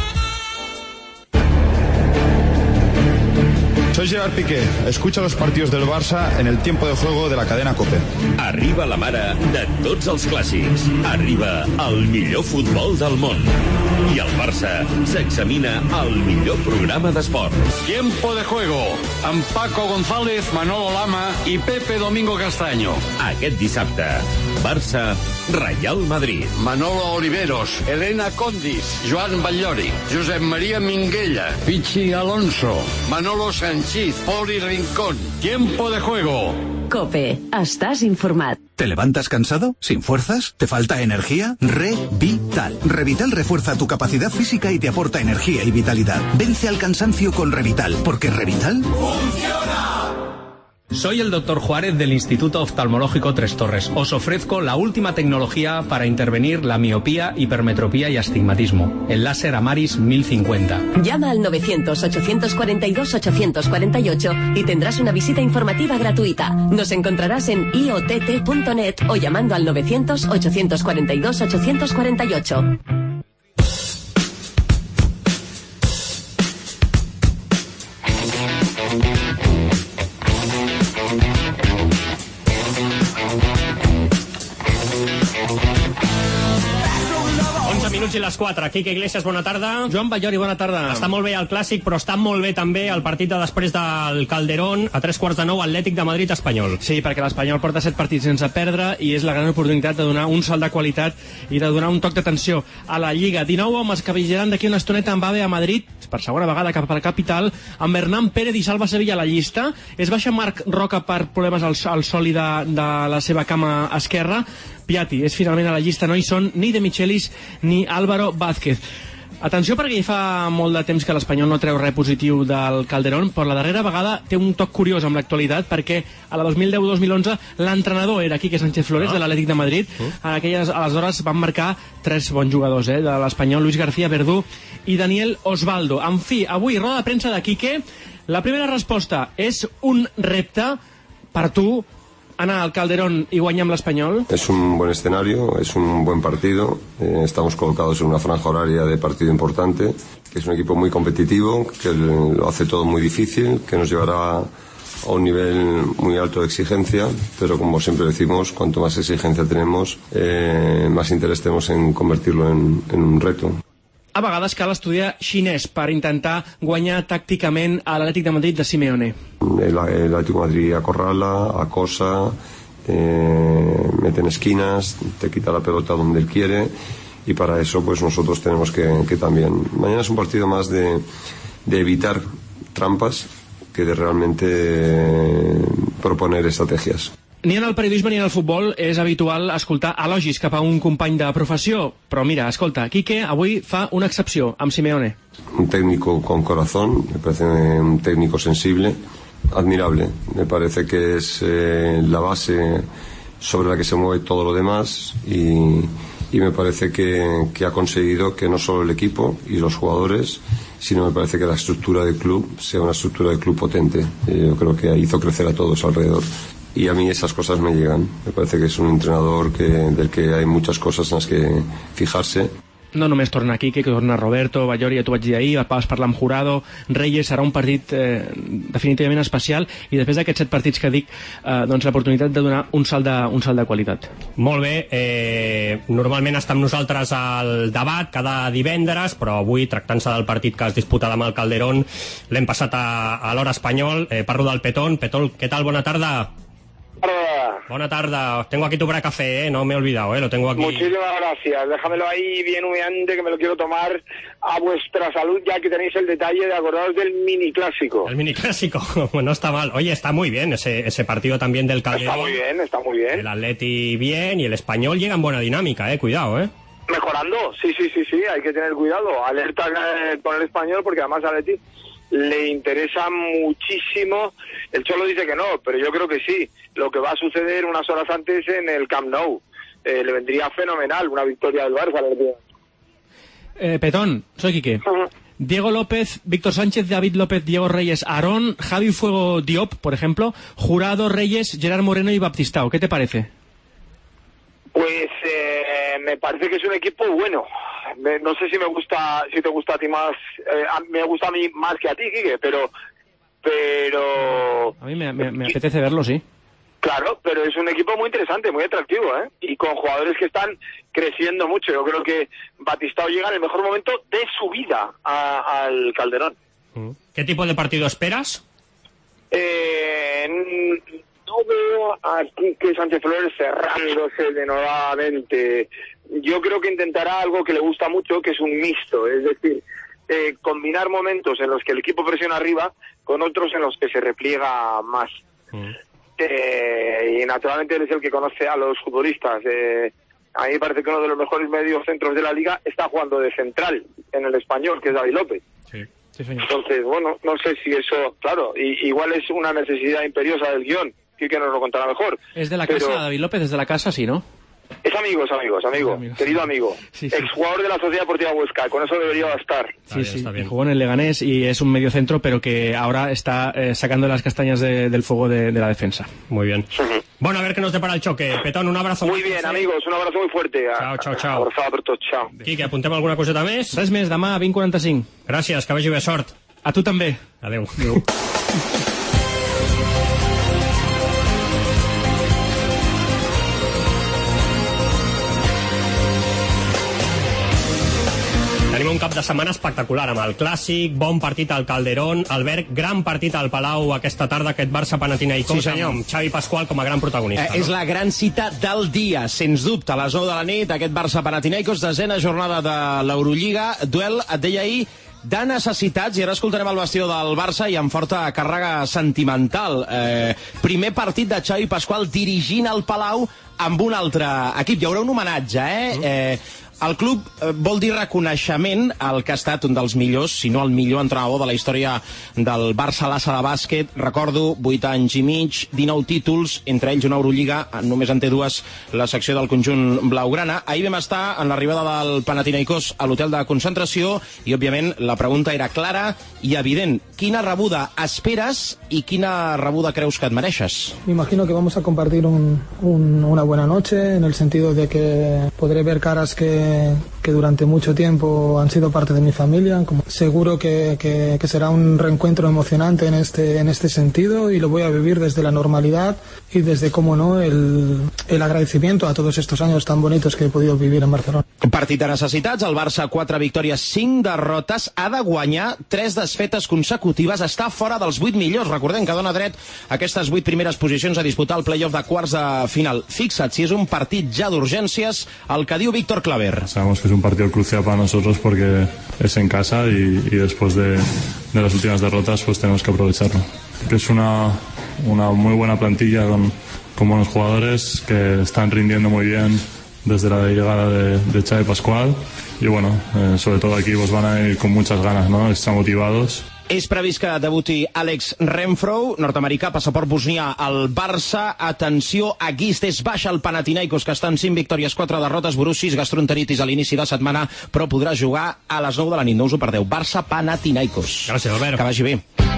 Soy Gerard Piqué. Escucha los partidos del Barça en el tiempo de juego de la cadena COPE. Arriba la mare de tots els clàssics. Arriba el millor futbol del món. I el Barça s'examina al millor programa d'esport. Tiempo de juego, amb Paco González, Manolo Lama i Pepe Domingo Castaño. Aquest dissabte, Barça, Real Madrid. Manolo Oliveros, Elena Condis, Joan Batllori, Josep María Minguella, Pichi Alonso, Manolo Sanchís, Poli Rincón. Tiempo de juego. COPE, estás informat. ¿Te levantas cansado? ¿Sin fuerzas? ¿Te falta energía? Revital. Revital refuerza tu capacidad física y te aporta energía y vitalidad. Vence al cansancio con Revital, porque Revital ¡funciona! Soy el Dr. Juárez del Instituto Oftalmológico Tres Torres. Os ofrezco la última tecnología para intervenir la miopía, hipermetropía y astigmatismo, el láser Amaris 1050. Llama al 900-842-848 y tendrás una visita informativa gratuita. Nos encontrarás en iott.net o llamando al 900-842-848. 11 minuts i les 4. Quique Iglesias, bona tarda. Joan Batllori, bona tarda. Està molt bé el Clàssic, però està molt bé també el partit de després del Calderón, a 3:15, Atlètic de Madrid Espanyol. Sí, perquè l'Espanyol porta 7 partits sense perdre i és la gran oportunitat de donar un salt de qualitat i de donar un toc d'atenció a la Lliga. 19 homes que vigilaran d'aquí una estoneta amb AVE a Madrid, per segona vegada cap a la capital, amb Hernán Pérez i Salva Sevilla a la llista. És baixa Marc Roca per problemes al sòlid de la seva cama esquerra. Piatti és finalment a la llista, no hi són ni De Michelis ni Álvaro Vázquez. Atenció, perquè ja fa molt de temps que l'Espanyol no treu res positiu del Calderón, però la darrera vegada té un toc curiós amb l'actualitat, perquè a la 2010-2011 l'entrenador era Quique Sánchez Flores, de l'Atlètic de Madrid. Aleshores van marcar 3 bons jugadors, de l'Espanyol, Luis García, Verdú i Daniel Osvaldo. En fi, avui, roda de premsa de Quique. La primera resposta és un repte per tu, anar al Calderón y guanyar amb l'Espanyol. Es un buen escenario, es un buen partido. Estamos colocados en una franja horaria de partido importante, que es un equipo muy competitivo, que lo hace todo muy difícil, que nos llevará a un nivel muy alto de exigencia, pero como siempre decimos, cuanto más exigencia tenemos, más interés tenemos en convertirlo en un reto. A vegades cal estudiar xinès per intentar guanyar tàcticament a l'Atlètic de Madrid de Simeone. El Atlético de Madrid acorrala, acosa, mete en esquinas, te quita la pelota donde él quiere, y para eso pues nosotros tenemos que también. Mañana es un partido más de evitar trampas que de realmente proponer estrategias. Ni en el periodisme ni en el futbol és habitual escoltar elogis cap a un company de professió, però mira, escolta, Quique avui fa una excepció amb Simeone. Un técnico con corazón, me parece un técnico sensible, admirable. Me parece que es la base sobre la que se mueve todo lo demás y me parece que ha conseguido que no solo el equipo y los jugadores, sino me parece que la estructura del club sea una estructura del club potente. Yo creo que hizo crecer a todos alrededor. Y a mí esas cosas me llegan. Me parece que es un entrenador del que hay muchas cosas en las que fijarse. No només torna Quique, que torna Roberto, Batllori, ja t'ho vaig dir ahir, vas parlar amb Jurado, Reyes, serà un partit definitivament especial, i després d'aquests 7 partits que dic, doncs l'oportunitat de donar un salt de qualitat. Molt bé, normalment està amb nosaltres al debat cada divendres, però avui, tractant-se del partit que es disputarà amb el Calderón, l'hem passat a l'hora espanyol. Parlo del Petón. Petón, què tal? Bona tarda. Buena tarde, tengo aquí tu Bracafé, no me he olvidado, lo tengo aquí. Muchísimas gracias, déjamelo ahí bien humeante que me lo quiero tomar a vuestra salud, ya que tenéis el detalle de acordaros del mini clásico. El mini clásico, bueno, no está mal. Oye, está muy bien ese partido también del Calderón. Está muy bien. El Atleti bien y el Español llega en buena dinámica, cuidado, Mejorando, sí, hay que tener cuidado, alerta con el Español porque además Atleti le interesa muchísimo. El Cholo dice que no, pero yo creo que sí. Lo que va a suceder unas horas antes en el Camp Nou. Le vendría fenomenal una victoria del Barça. Petón, soy Quique. Diego López, Víctor Sánchez, David López, Diego Reyes, Aarón, Javi Fuego Diop, por ejemplo, Jurado, Reyes, Gerard Moreno y Baptistao. ¿Qué te parece? Pues me parece que es un equipo bueno. No sé si te gusta a ti más, me gusta a mí más que a ti, Quique, pero a mí me apetece verlo, sí. Claro, pero es un equipo muy interesante, muy atractivo, y con jugadores que están creciendo mucho. Yo creo que Baptistao llega en el mejor momento de su vida al Calderón. ¿Qué tipo de partido esperas? No veo a Quique Sánchez Flores cerrándose de nuevamente. Yo creo que intentará algo que le gusta mucho, que es un mixto, es decir, combinar momentos en los que el equipo presiona arriba con otros en los que se repliega más. Y naturalmente él es el que conoce a los futbolistas. A mí me parece que uno de los mejores mediocentros de la liga está jugando de central en el Español, que es David López. Sí, señor. Entonces, bueno, no sé si eso, claro, igual es una necesidad imperiosa del guión, que nos lo contará mejor. Es de la casa, David López, desde la casa, sí, ¿no? Es amigo, querido amigo. Sí. Exjugador de la Sociedad Deportiva Huesca, con eso debería bastar. Sí, jugó en el Leganés y es un mediocentro, pero que ahora está sacando las castañas del fuego de la defensa. Muy bien. Bueno, a ver qué nos depara el choque. Petón, un abrazo. Muy bien, amigos, un abrazo muy fuerte. Chao. Abraçada per tots, chao. Quique, apuntem alguna coseta més? Res més, demà 20:45. Gràcies, que vagi bé, sort. A tu també. Adéu. Tenim un cap de setmana espectacular amb el Clàssic, bon partit al Calderón, Albert, gran partit al Palau aquesta tarda, aquest Barça-Panathinaikos, amb Xavi Pascual com a gran protagonista. És la gran cita del dia, sens dubte, a les 9 de la nit, aquest Barça-Panathinaikos, desena jornada de l'Eurolliga, duel, et deia ahir, de necessitats, i ara escoltarem el bastió del Barça i amb forta càrrega sentimental. Primer partit de Xavi Pascual dirigint el Palau amb un altre equip. Hi haurà un homenatge, El club vol dir reconeixement al que ha estat un dels millors, si no el millor entrenador de la història del Barça Lassa de bàsquet. Recordo, 8 anys i mig, 19 títols, entre ells una Eurolliga, només en té 2 la secció del conjunt blaugrana. Ahir vam estar en l'arribada del Panathinaikos a l'hotel de concentració i, òbviament, la pregunta era clara i evident. Quina rebuda esperes i quina rebuda creus que et mereixes? Me imagino que vamos a compartir una buena noche, en el sentido de que podré ver caras que durante mucho tiempo han sido parte de mi familia. Seguro que será un reencuentro emocionante en este sentido, y lo voy a vivir desde la normalidad y desde, cómo no, el agradecimiento a todos estos años tan bonitos que he podido vivir en Barcelona. Partit de necessitats, el Barça 4 victòries, 5 derrotes, ha de guanyar 3 desfetes consecutives, està fora dels 8 millors. Recordem que dona dret a aquestes 8 primeres posicions a disputar el play-off de quarts de final. Fixa't si és un partit ja d'urgències, el que diu Víctor Claver. Sabemos que es un partido crucial para nosotros porque es en casa y después de las últimas derrotas pues tenemos que aprovecharlo. Que es una muy buena plantilla con buenos jugadores que están rindiendo muy bien desde la llegada de Xavi Pascual y bueno, sobre todo aquí pues van a ir con muchas ganas, ¿no? Están motivados. És previst que debuti Alex Renfrow, nord-americà, passaport bosnià al Barça. Atenció, Aguist és baixa al Panathinaikos, que està en 5 victòries, 4 derrotes, Borussis, gastroenteritis a l'inici de setmana, però podrà jugar a les 9 de la nit. No us ho perdeu. Barça-Panathinaikos. Gràcies, Albert. Que vagi bé.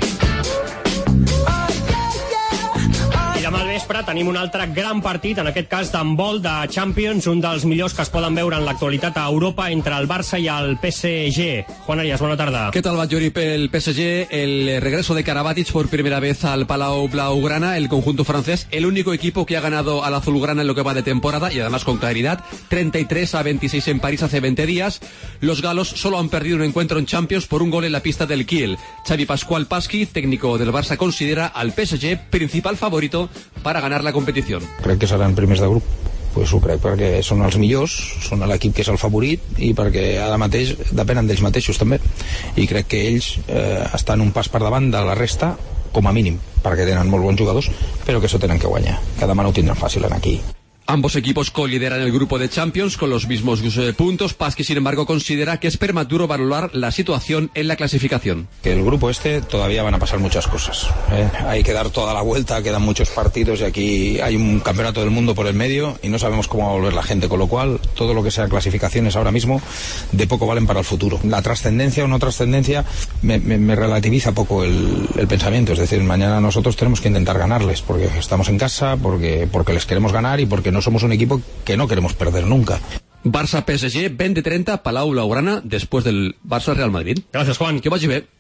Demà al vespre tenim un altre gran partit, en aquest cas d'handbol de Champions, un dels millors que es poden veure en l'actualitat a Europa, entre el Barça y el PSG. Juan Arias, buena tarde. ¿Qué tal, Batllori? El PSG, el regreso de Karabatic por primera vez al Palau Blaugrana, el conjunto francés, el único equipo que ha ganado al azulgrana en lo que va de temporada, y además con claridad, 33-26 en París hace 20 días. Los galos solo han perdido un encuentro en Champions por un gol en la pista del Kiel. Xavi Pascual Pasqui, técnico del Barça, considera al PSG principal favorito para ganar la competició. Crec que seran primers de grup. Pues ho crec perquè són els millors, són l'equip que és el favorit i perquè ara mateix depenen d'ells mateixos també. I crec que ells estan un pas per davant de la resta, com a mínim, perquè tenen molt bons jugadors, però que això tenen que guanyar. Que demà no ho tindran fàcil en aquí. Ambos equipos colideran el grupo de Champions con los mismos puntos. Pasqui, sin embargo, considera que es prematuro valorar la situación en la clasificación. Que el grupo todavía van a pasar muchas cosas. Hay que dar toda la vuelta, quedan muchos partidos y aquí hay un campeonato del mundo por el medio y no sabemos cómo va a volver la gente, con lo cual todo lo que sea clasificaciones ahora mismo de poco valen para el futuro. La trascendencia o no trascendencia me relativiza poco el pensamiento, es decir, mañana nosotros tenemos que intentar ganarles porque estamos en casa, porque les queremos ganar y porque no somos un equipo que no queremos perder nunca. Barça-PSG, 20-30, Palau Blaugrana, después del Barça-Real Madrid. Gràcies, Juan. Que vagi bé.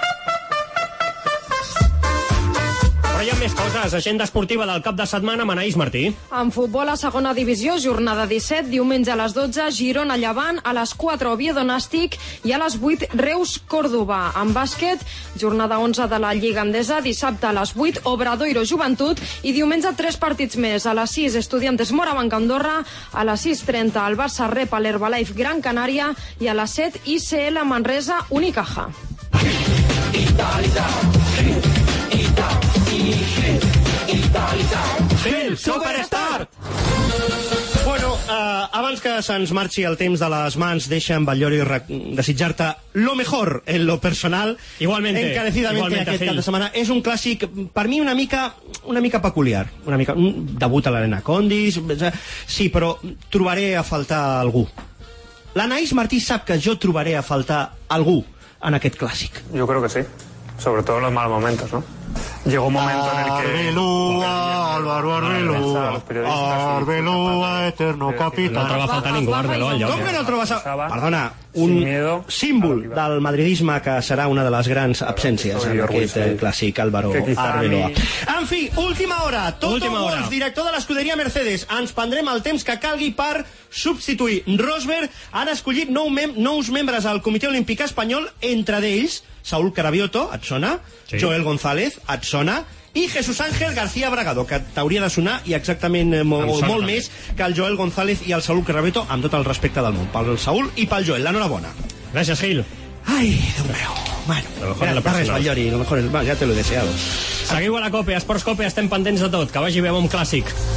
Però hi ha més coses. Agenda esportiva del cap de setmana amb Anaïs Martí. En futbol a segona divisió, jornada 17, diumenge a les 12, Girona-Llevant, a les 4, Oviedo-Nàstic i a les 8, Reus-Còrdova. En bàsquet, jornada 11 de la Lliga Endesa, dissabte a les 8, Obradoiro-Joventut i diumenge 3 partits més. A les 6, Estudiantes-Morabanc-Andorra, a les 6:30, el Barça rep a l'Herbalife Gran Canària i a les 7, ICL Manresa-Unicaja. Phil, Superstar! Bueno, abans que se'ns marxi el temps de les mans, deixa'm, Batllori, desitjar-te lo mejor en lo personal. Igualmente. Encarecidamente aquest cap de setmana. És un clàssic, per mi, una mica peculiar. Un debut a l'Arena Condis. Sí, però trobaré a faltar algú. L'Anaïs Martí sap que jo trobaré a faltar algú en aquest clàssic. Yo creo que sí. Sobre todo en los malos momentos, ¿no? Llegó un momento en el que... Álvaro Arbeloa, eterno capitán. No troba a faltar ningú, Arbeloa, al lloc. Com que no trobes a... Perdona, un símbol del madridisme que serà una de les grans absències en aquest clàssic, Álvaro Arbeloa. En fi, última hora. Toto Wolff, director de l'escuderia Mercedes. Ens prendrem el temps que calgui per substituir Rosberg. Han escollit nous membres al Comitè Olímpic Espanyol, entre d'ells Saúl Carabiotto, et sona? Sí. Joel González, et sona? I Jesús Ángel García Bragado, que t'hauria de sonar i exactament molt més que el Joel González i el Saúl Carabiotto, amb tot el respecte del món. Pel Saúl i pel Joel, l'enhorabona. Gràcies, Gil. Ay, Dios mío. Bueno, res, Batllori, lo mejor, ya te lo he deseado. Seguiu a la COPE, a Esports COPE, estem pendents de tot. Que vagi bé, bon clàssic.